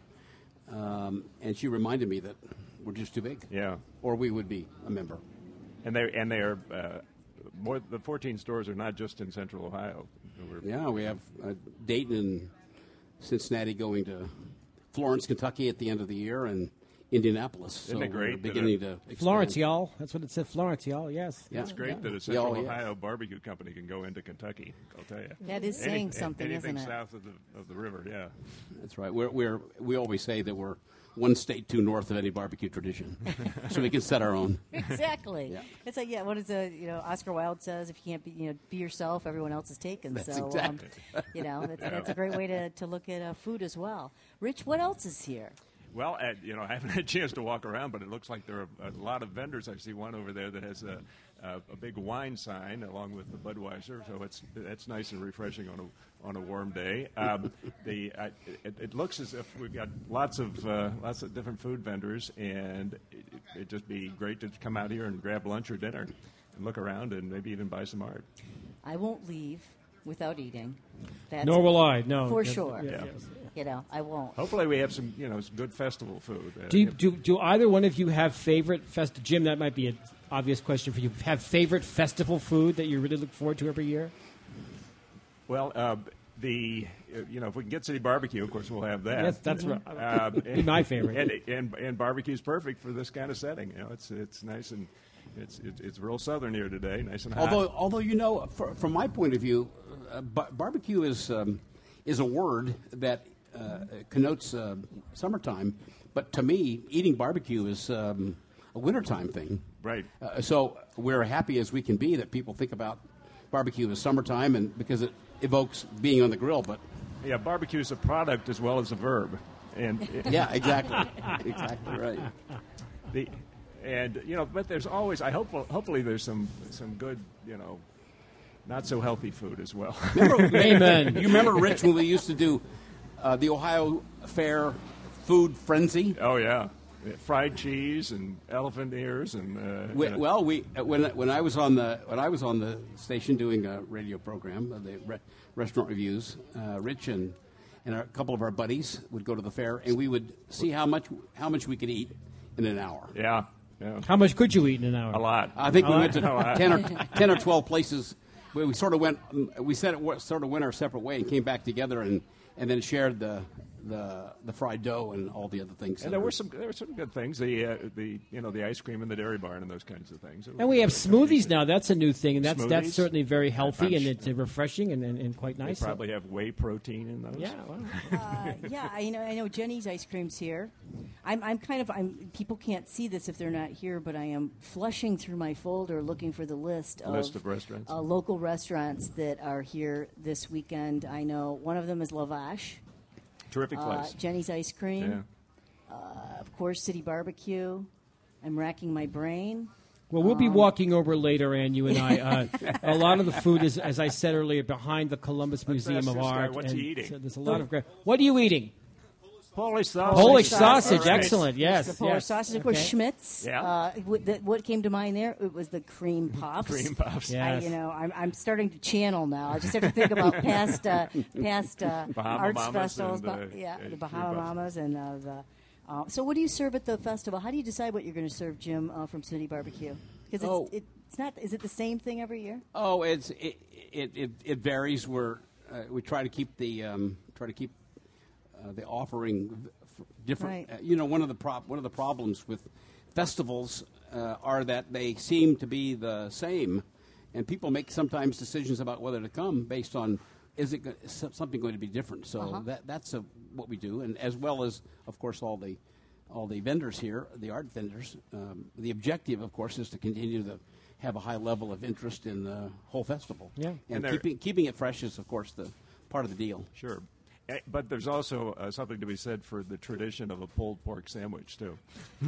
um, and she reminded me that we're just too big. Yeah. Or we would be a member. And they and they are uh, more. The fourteen stores are not just in Central Ohio. We're- Yeah, we have uh, Dayton and Cincinnati going to Florence, Kentucky at the end of the year, and Indianapolis. Isn't so it great we're that beginning it- to expand. Florence, y'all. That's what it said. Florence, y'all. Yes. Yeah. It's great Yeah. that a Yeah, Central oh, yeah. Ohio barbecue company can go into Kentucky. I'll tell you. That is Any- saying something, anything isn't it? south of the of the river, yeah. That's right. We're, we're, we always say that we're one state too north of any barbecue tradition, so we can set our own. Exactly. Yeah. It's like, yeah, what is a, you know, Oscar Wilde says, if you can't be, you know, be yourself, everyone else is taken. That's so, exactly. um, you know, that's, that's a great way to, to look at uh, food as well. Rich, what else is here? Well, uh, you know, I haven't had a chance to walk around, but it looks like there are a lot of vendors. I see one over there that has a, a, a big wine sign along with the Budweiser, so it's that's nice and refreshing on a on a warm day. Um, the uh, it, it looks as if we've got lots of uh, lots of different food vendors, and it, it'd just be great to come out here and grab lunch or dinner and look around and maybe even buy some art. I won't leave without eating. That's Nor will I, no. For Yeah, sure. yeah, Yeah. yes. You know, I won't. Hopefully, we have some you know some good festival food. Uh, Do, you, do do either one of you have favorite fest? Jim, that might be an obvious question for you. Have favorite festival food that you really look forward to every year? Well, uh, the uh, you know if we can get City Barbecue, of course we'll have that. Yes, that's right. Uh, Be my favorite. And, and and barbecue's perfect for this kind of setting. You know, it's it's nice and it's it's, it's real southern here today, nice and hot. Although, although you know, fr- from my point of view, uh, bar- barbecue is um, is a word that uh, connotes uh, summertime, but to me, eating barbecue is um, a wintertime thing. Right. Uh, so we're happy as we can be that people think about barbecue as summertime, and because it evokes being on the grill. But yeah, barbecue is a product as well as a verb. And yeah, exactly, exactly right. The and you know, but there's always. I hope hopefully there's some some good you know. Not so healthy food as well. Remember, Amen. You remember, Rich, when we used to do uh, the Ohio Fair Food Frenzy? Oh yeah, fried cheese and elephant ears and. Uh, We, you know. well, we uh, when when I was on the when I was on the station doing a radio program, uh, the re- restaurant reviews, uh, Rich and and a couple of our buddies would go to the fair, and we would see how much how much we could eat in an hour. Yeah. Yeah. How much could you eat in an hour? A lot. I think A we lot? went to A lot. ten or ten or twelve places. We, we sort of went. We said it wa- sort of went our separate way and came back together and, and then shared the the the fried dough and all the other things. And there were some there were some good things. The uh, the you know the ice cream in the Dairy Barn and those kinds of things. And we have smoothies now. That's a new thing, and that's that's Smoothies? certainly very healthy I'm and sh- it's uh, refreshing and, and, and quite They nice. probably have whey protein in those. Yeah, well. Uh, yeah, I, you know, I know Jenny's ice cream's here. I'm, I'm kind of, I'm. People can't see this if they're not here, but I am flushing through my folder looking for the list of, List of restaurants. uh, local restaurants that are here this weekend. I know one of them is Lavash. Terrific Uh, place. Jenny's Ice Cream. Yeah. Uh, of course, City Barbecue. I'm racking my brain. Well, we'll be Um, walking over later, Ann, you and I. Uh, a lot of the food is, as I said earlier, behind the Columbus Museum ask of this guy, Art. what's he and eating? So there's a lot of great. What are you eating? Polish sausage. Polish sausage, Sausage. excellent. Yes, the Polish yes. sausage. Of course, Okay. Schmitz. Yeah. Uh, w- the, what came to mind there? It was the cream puffs. Cream puffs. Yes. I, you know, I'm, I'm starting to channel now. I just have to think about past uh, past uh, Bahama arts Mamas festivals. and, uh, but- yeah, uh, the cream Bahama puffs. Mamas and uh, the. Uh, so, what do you serve at the festival? How do you decide what you're going to serve, Jim, uh, from City Barbecue? Because it's, Oh. it, it's not. Is it the same thing every year? Oh, it's it it, it, it varies. We're uh, we try to keep the um, try to keep uh, the offering v- f- different. Right. Uh, you know, one of the prop one of the problems with festivals uh, are that they seem to be the same, and people make sometimes decisions about whether to come based on is it go- is so- something going to be different. So Uh-huh. that that's a, what we do, and as well as of course all the all the vendors here, the art vendors. Um, the objective, of course, is to continue to have a high level of interest in the whole festival. Yeah. And, And they're- keeping keeping it fresh is, of course, the part of the deal. Sure. Eh, But there's also uh, something to be said for the tradition of a pulled pork sandwich, too.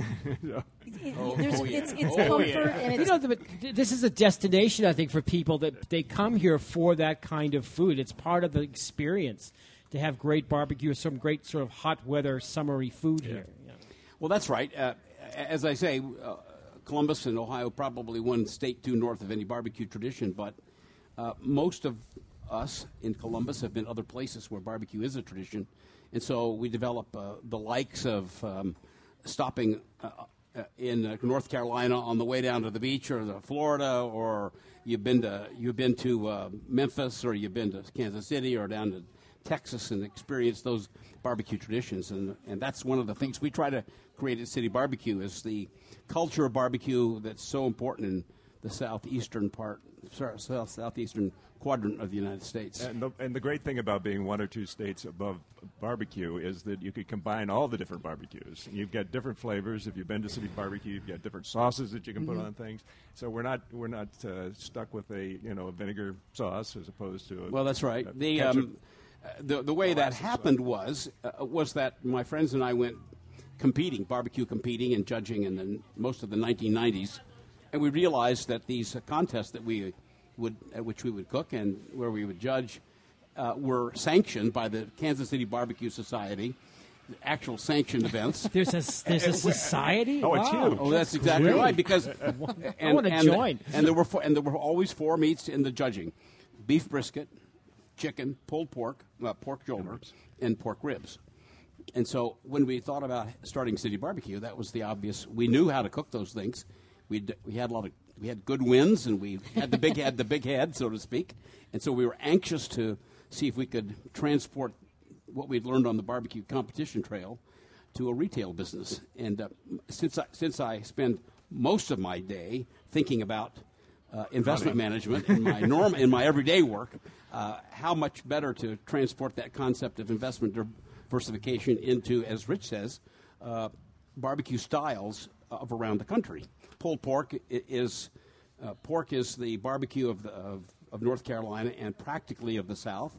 So- Oh, There's, oh, yeah. It's, it's Oh, comfort yeah. and You it's know, the, this is a destination, I think, for people that they come here for that kind of food. It's part of the experience to have great barbecue, some great sort of hot weather, summery food here. Yeah. Well, that's right. Uh, as I say, uh, Columbus and Ohio probably one state due north of any barbecue tradition, but uh, most of us in Columbus have been other places where barbecue is a tradition, and so we develop uh, the likes of um, stopping uh, uh, in uh, North Carolina on the way down to the beach, or the Florida, or you've been to you've been to uh, Memphis, or you've been to Kansas City, or down to Texas and experience those barbecue traditions, and and that's one of the things we try to create at City Barbecue is the culture of barbecue that's so important in the southeastern part, sorry, south southeastern quadrant of the United States. And the, and the great thing about being one or two states above barbecue is that you could combine all the different barbecues. You've got different flavors. If you've been to City Barbecue, you've got different sauces that you can Mm-hmm. put on things. So we're not we're not uh, stuck with a you know a vinegar sauce as opposed to a, Well, that's right. a The ketchup. um, uh, the the way that molasses happened was uh, was that my friends and I went competing, barbecue competing and judging in the, most of the nineteen nineties, and we realized that these uh, contests that we would at which we would cook and where we would judge uh, were sanctioned by the Kansas City Barbecue Society, actual sanctioned events. There's a there's a society. Oh, it's Wow. huge. Oh, that's exactly great. right. Because I and, wanna and, join. And there were four, and there were always four meats in the judging: beef brisket, chicken, pulled pork, uh, pork shoulder, and pork ribs. And so when we thought about starting City Barbecue, that was the obvious. We knew how to cook those things. We we had a lot of we had good wins, and we had the big had the big head, so to speak. And so we were anxious to see if we could transport what we'd learned on the barbecue competition trail to a retail business. And uh, since I, since I spend most of my day thinking about uh, investment management in my norm in my everyday work, uh, how much better to transport that concept of investment diversification into, as Rich says, uh, barbecue styles of around the country. Pulled pork i- is uh, pork is the barbecue of, the, of of North Carolina and practically of the South.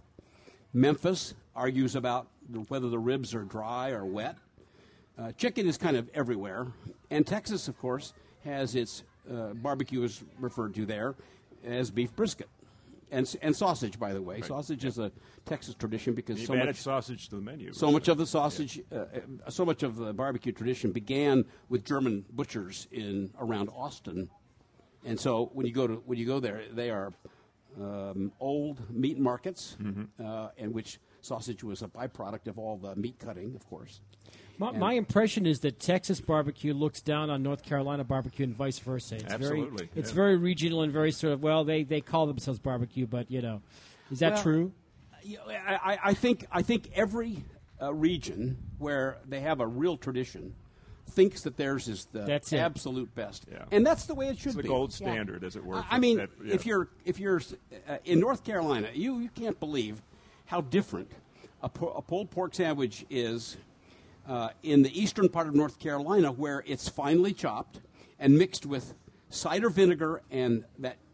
Memphis argues about the, whether the ribs are dry or wet. Uh, chicken is kind of everywhere, and Texas, of course, has its uh, barbecue is referred to there as beef brisket, and s- and sausage. By the way, sausage is a Texas tradition because You've so added much sausage to the menu. so much of the sausage, uh, uh, so much of the barbecue tradition began with German butchers in around Austin, and so when you go to when you go there, they are um, old meat markets, uh, in which sausage was a byproduct of all the meat cutting, of course. My, And- my impression is that Texas barbecue looks down on North Carolina barbecue and vice versa. It's Absolutely, Very, it's yeah. very regional and very sort of, well, they, they call themselves barbecue, but, you know. Is that Well, true? You know, I, I- I think I think every uh, region where they have a real tradition thinks that theirs is the That's it. absolute best, Yeah. and that's the way it should It's the be. gold standard, as it were. I- for I mean, that- yeah. if you're if you're uh, in North Carolina, you, you can't believe how different a, po- a pulled pork sandwich is uh, in the eastern part of North Carolina, where it's finely chopped and mixed with cider vinegar and that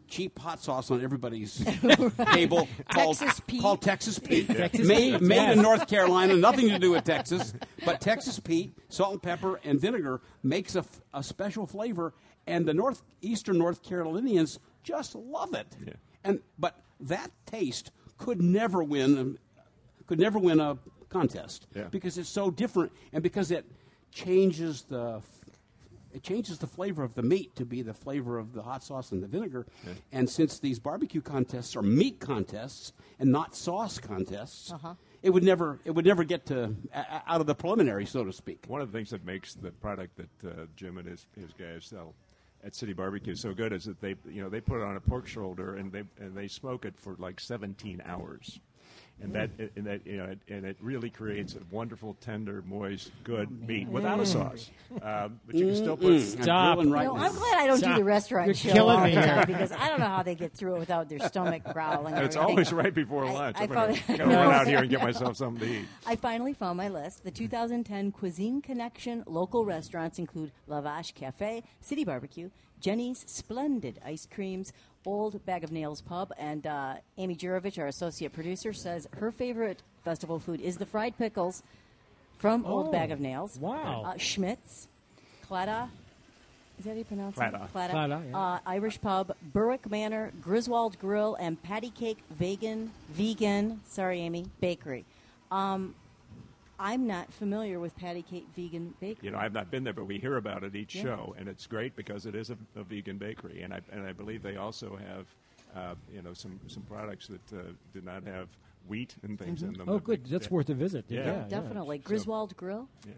cheap hot sauce on everybody's table called Texas Pete. called Texas Pete. Texas made Pete, made yes. in North Carolina, nothing to do with Texas, but Texas Pete, salt and pepper and vinegar makes a, f- a special flavor, and the northeastern North Carolinians just love it. Yeah. And but that taste could never win could never win a contest Yeah. because it's so different, and because it changes the it changes the flavor of the meat to be the flavor of the hot sauce and the vinegar. Yeah. And since these barbecue contests are meat contests and not sauce contests, Uh-huh. it would never it would never get to a- out of the preliminary, so to speak. One of the things that makes the product that uh, Jim and his, his guys sell at City Barbecue so good is that they you know they put it on a pork shoulder and they and they smoke it for like seventeen hours. And that, and that, you know, it, and it really creates a wonderful, tender, moist, good meat without a sauce. Um, but you can still put Mm-mm. Stop. I'm right No, now. I'm glad I don't Stop. do the restaurant You're show killing all me the here. time because I don't know how they get through it without their stomach growling. and It's everything. always right before I- lunch. I I'm gonna, found- gonna run out here and get myself something to eat. I finally found my list. The two thousand ten Cuisine Connection local restaurants include La Vache Cafe, City Barbecue, Jenny's Splendid Ice Creams, Old Bag of Nails Pub, and uh, Amy Jurovich, our associate producer, says her favorite festival food is the fried pickles from Old Oh, Bag of Nails. wow. Uh, Schmitz, Clada, is that how you pronounce Clada. it? Clada. Clada, yeah. uh, Irish Pub, Berwick Manor, Griswold Grill, and Patty Cake Vegan, Vegan, sorry, Amy, Bakery. Um, I'm not familiar with Patty Cake Vegan Bakery. You know, I've not been there, but we hear about it each Yeah. show, and it's great because it is a, a vegan bakery, and I and I believe they also have, uh, you know, some some products that uh, do not have wheat and things in them. Oh, that good. make- That's yeah. worth a visit. Yeah. Yeah, yeah. Definitely. So- Griswold Grill? Yeah.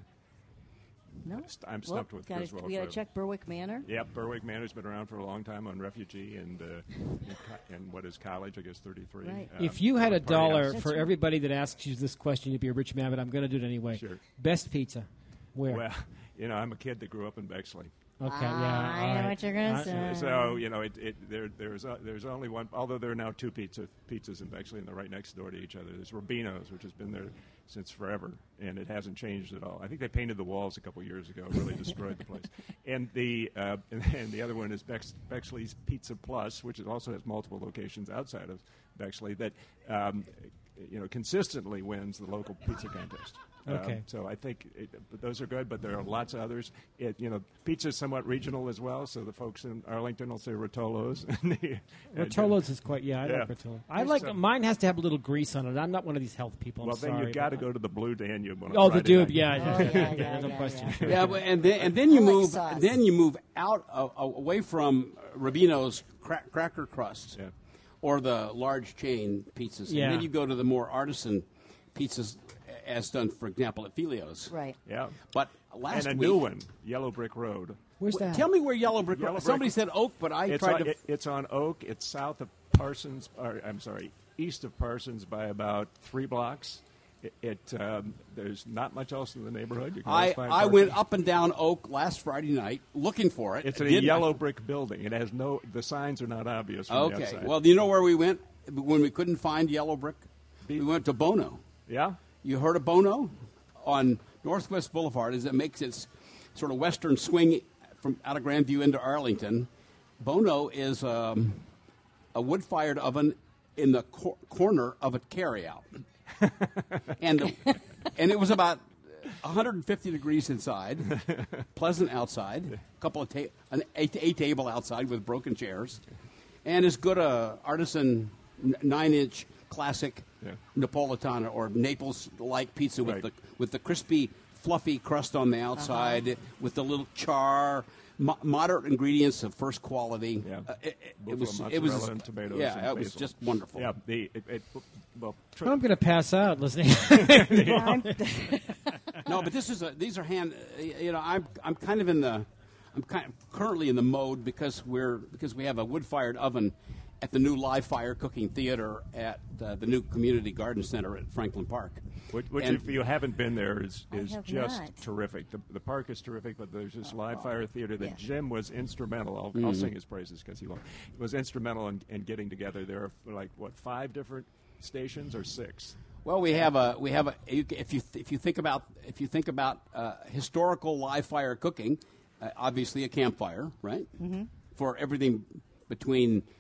No? St- I'm Well, stumped with gotta, Griswold We got to Grill. check Berwick Manor. Yep, Berwick Manor's been around for a long time on Refugee and uh, in, co- in what is college, I guess, thirty-three. Right. uh, If you had a Party dollar House. for everybody that asks you this question, you'd be a rich man, but I'm going to do it anyway. Sure. Best pizza. Where? Well, you know, I'm a kid that grew up in Bexley. Okay, Ah, yeah. I all know right. what you're gonna Uh, say. So you know, it, it there there's uh, there's only one. Although there are now two pizza pizzas in Bexley, and they're right next door to each other. There's Rubino's, which has been there since forever, and it hasn't changed at all. I think they painted the walls a couple years ago, really destroyed the place. And the uh, and, and the other one is Bex, Bexley's Pizza Plus, which is also has multiple locations outside of Bexley. That um, you know consistently wins the local pizza contest. Okay. Um, so I think it, but those are good, but there are lots of others. It, you know, pizza is somewhat regional as well, so the folks in Arlington will say Rotolo's. And the- and, uh, Rotolo's is quite, yeah, I yeah. like Rotolo. I like, So- mine has to have a little grease on it. I'm not one of these health people. I'm Well, then sorry, you've got to but- go to the Blue Danube. On a Oh, the Friday Dube, night. yeah. Oh, yeah, yeah, no yeah, question. yeah. Yeah, but, and then and then you I like move sauce. then you move out uh, away from Rubino's cra- cracker crust, Yeah. or the large chain pizzas, Yeah. and then you go to the more artisan pizzas, as done, for example, at Filio's. Right. Yeah. But last and a week, new one, Yellow Brick Road. Where's w- that? Tell me where Yellow Brick. Yellow Road. Brick- Somebody said Oak, but I It's tried on, to. it, it's on Oak. It's south of Parsons. Or, I'm sorry, east of Parsons by about three blocks. It, it um, there's not much else in the neighborhood. You can always I, find I parking. went up and down Oak last Friday night looking for it. It's a Didn't- yellow brick building. It has no. The signs are not obvious from the Okay. outside. Well, do you know where we went when we couldn't find Yellow Brick? We went to Bono. yeah. You heard of Bono on Northwest Boulevard as it makes its sort of western swing from out of Grandview into Arlington. Bono is um, a wood-fired oven in the cor- corner of a carryout, and the, and it was about one hundred fifty degrees inside, pleasant outside, a couple of ta- an a, a table outside with broken chairs, and as good a artisan n- nine-inch classic Yeah. Napolitana or Naples-like pizza with Right. the with the crispy, fluffy crust on the outside, with the little char, mo- moderate ingredients of first quality. Yeah. Uh, it, it- it Buffalo was mozzarella it was and tomatoes yeah, and it was basil. just wonderful. Yeah. The it, it, well, tr- I'm going to pass out listening. No, but this is a, these are hand. uh, You know, I'm I'm kind of in the I'm kind of currently in the mode because we're because we have a wood-fired oven at the new live fire cooking theater at uh, the new community garden center at Franklin Park. Which, which And- if you haven't been there, is, I is have just not. terrific. The, the park is terrific, but there's this live fire theater that Yeah. Jim was instrumental. I'll, Mm-hmm. I'll sing his praises because he won't. was instrumental in, in getting together. There are like what five different stations or six. Well, we have a we have a you ca- if you th- if you think about if you think about uh, historical live fire cooking, uh, obviously a campfire, right? Mm-hmm. For everything between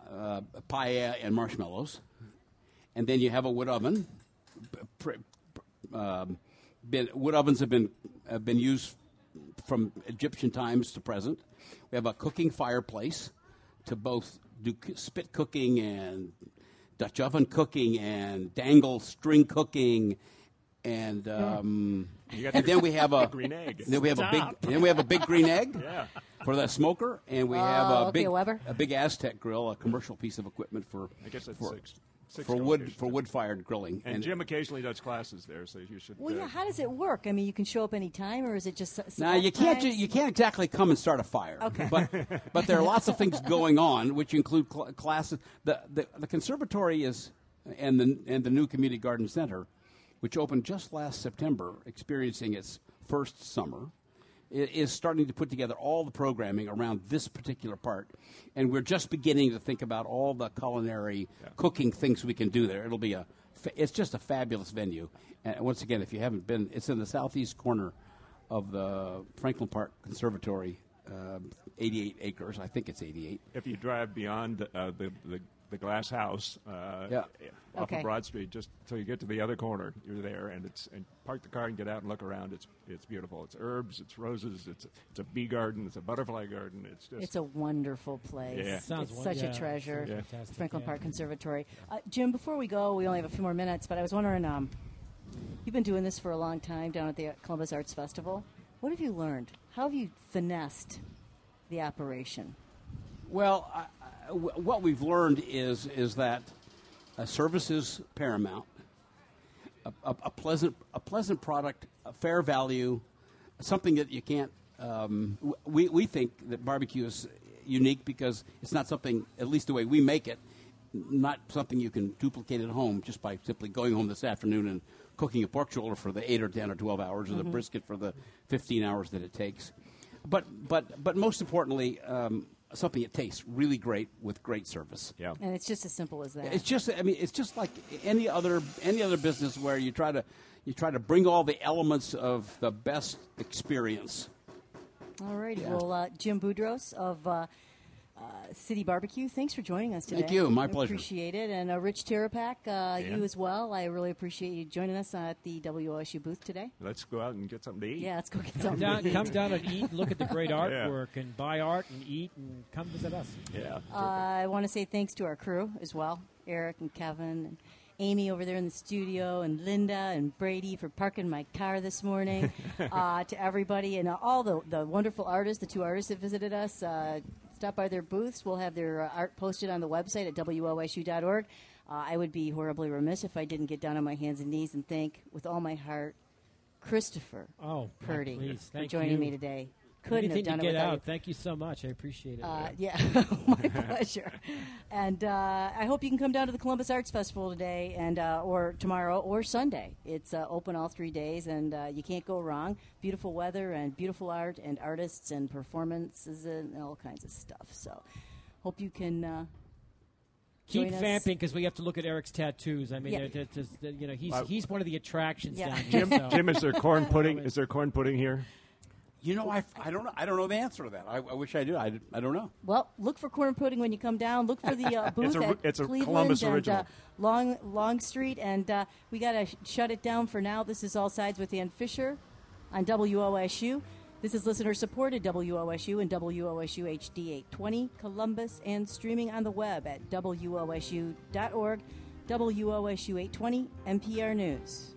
uh, paella and marshmallows, and then you have a wood oven. Pr- pr- um, been, wood ovens have been have been used from Egyptian times to present. We have a cooking fireplace to both do c- spit cooking and Dutch oven cooking and dangle string cooking, and um, You got and the- then we have a green egg. Then we have a Stop. big then we have a big green egg Yeah. for the smoker, and we Oh, have a okay, big Weber. a big Aztec grill, a commercial piece of equipment for I guess that's for, six. Six for wood locations. for wood fired grilling. And, Jim occasionally does classes there, so you should. Well, uh, yeah. How does it work? I mean, you can show up any time, or is it just? s- Now you select can't ju- times? you can't exactly come and start a fire. Okay. But but there are lots of things going on, which include cl- classes. The, the the conservatory is and the and the new community garden center, which opened just last September, experiencing its first summer, i- is starting to put together all the programming around this particular part, and we're just beginning to think about all the culinary cooking things we can do there. It'll be a fa- it's just a fabulous venue. And once again, if you haven't been, it's in the southeast corner of the Franklin Park Conservatory, uh, eighty-eight acres. I think it's eighty-eight. If you drive beyond uh, the, the the glass house, uh, Yeah. off Okay. of Broad Street, just till you get to the other corner, you're there, and it's and park the car and get out and look around. It's it's beautiful. It's herbs, it's roses, it's it's a bee garden, it's a butterfly garden. It's just It's a wonderful place. Yeah. Sounds it's won- such yeah, a treasure. sounds fantastic, Franklin yeah. Park Conservatory. Uh, Jim, before we go, we only have a few more minutes, but I was wondering, um, you've been doing this for a long time down at the Columbus Arts Festival. What have you learned? How have you finessed the operation? Well, I, I, w- what we've learned is is that uh, service is paramount. A, a, a pleasant a pleasant product, a fair value, something that you can't. Um, w- we we think that barbecue is unique because it's not something, at least the way we make it, not something you can duplicate at home just by simply going home this afternoon and cooking a pork shoulder for the eight or ten or twelve hours, or the Mhm. brisket for the fifteen hours that it takes. But but but most importantly, um, something that tastes really great with great service. Yeah. And it's just as simple as that. It's just, I mean, it's just like any other any other business where you try to you try to bring all the elements of the best experience. All righty. Yeah. Well, uh, Jim Boudros of uh, uh, City Barbecue, thanks for joining us today. Thank you. My I pleasure. Appreciate it. And uh, Rich Terapak, uh, Yeah. you as well. I really appreciate you joining us at the W O S U booth today. Let's go out and get something to eat. Yeah, let's go get Come something. down, to eat. come down and eat, look at the great Yeah. artwork, and buy art and eat, and come visit us. Yeah. Uh, I want to say thanks to our crew as well, Eric and Kevin and Amy over there in the studio, and Linda and Brady for parking my car this morning. uh, to everybody and uh, all the, the wonderful artists, the two artists that visited us. Uh, stop by their booths. We'll have their uh, art posted on the website at W O S U dot org. Uh, I would be horribly remiss if I didn't get down on my hands and knees and thank, with all my heart, Christopher Oh, Purdy please, for thank joining you. me today. Couldn't Anything have done to it get without out. you. Thank you so much. I appreciate it. Uh, yeah, my pleasure. And uh, I hope you can come down to the Columbus Arts Festival today, and uh, or tomorrow, or Sunday. It's uh, open all three days, and uh, you can't go wrong. Beautiful weather and beautiful art and artists and performances and all kinds of stuff. So, hope you can. Uh, Keep join us. vamping because we have to look at Eric's tattoos. I mean, Yeah. they're- they're just- they're- you know, he's Wow. he's one of the attractions Yeah. down here. Jim, so- Jim, is there corn pudding? Is there corn pudding here? You know, I, I don't know. I don't know the answer to that. I, I wish I did. I, I don't know. Well, look for corn pudding when you come down. Look for the uh, booth It's a- at it's a Cleveland Columbus and original. uh, Long Long Street, and uh, we got to sh- shut it down for now. This is All Sides with Ann Fisher on W O S U. This is listener supported W O S U and W O S U H D eight twenty Columbus, and streaming on the web at W O S U dot org. W O S U eight twenty N P R News.